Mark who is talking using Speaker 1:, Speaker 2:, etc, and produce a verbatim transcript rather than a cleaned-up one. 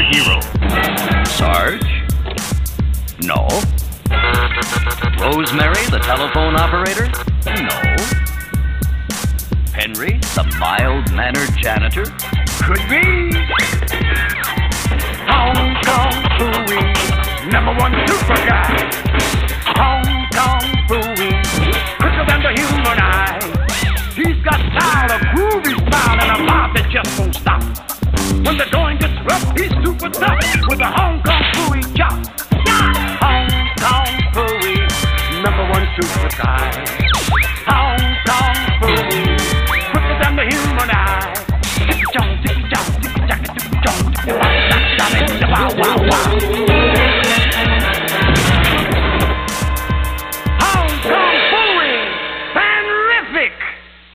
Speaker 1: hero.
Speaker 2: Sarge? No. Rosemary, the telephone operator? No. Henry, the mild-mannered janitor?
Speaker 1: Could be. Hong Kong Phooey, number one super guy. Hong Kong Phooey, quicker than the human eye. He's got style, a groovy style, and a vibe that just won't stop. When the going gets rough, he's super tough with a Hong Kong Phooey chop. Hong Kong Phooey, number one super guy. Hong Kong Phooey, quicker than the human eye. Ticky-chong, ticky-chong, ticky-chong, ticky-chong, ticky-chong, wow, wow, wow. Hong Kong Phooey, fanrific.